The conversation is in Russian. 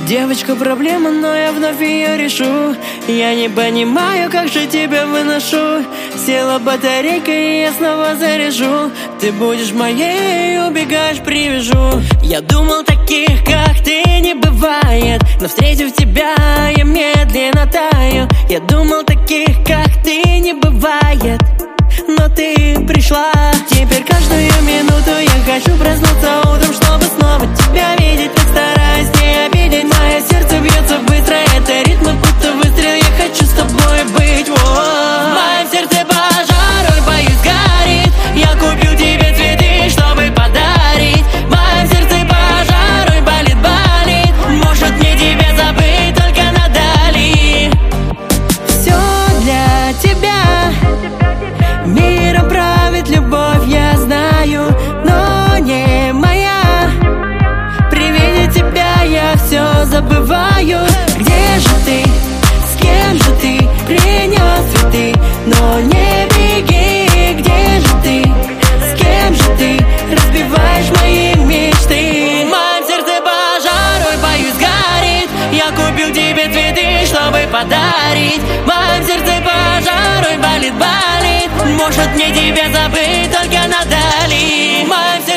Девочка проблема, но я вновь ее решу. Я не понимаю, как же тебя выношу. Села батарейка, и я снова заряжу. Ты будешь моей, убегаешь, привяжу. Я думал, таких как ты не бывает, но встретив тебя, я медленно таю. Я думал, таких как ты не бывает, но ты пришла. Теперь каждую минуту я хочу проснуться утром, чтобы снова тебя видеть. Так стараюсь не обидеть. Мое сердце бьется быстро, это ритм будто выстрел. Я хочу с тобой быть. В моем сердце пожар, ой, боюсь, горит. Я купил тебе цветы, чтобы подарить. В моем сердце пожар, ой, болит, болит. Может мне тебя забыть только на дали. Все для тебя. Миром правит любовь, я знаю, но не моя. При виде тебя я все забываю. Где же ты, с кем же ты принес цветы? Но не беги, где же ты, с кем же ты разбиваешь мои мечты? В моем сердце пожар, ой, боюсь, горит. Я купил тебе цветы, чтобы подарить. В моем сердце пожар, ой, болит, болит. Может мне тебя забыть только на дали. В моем сердце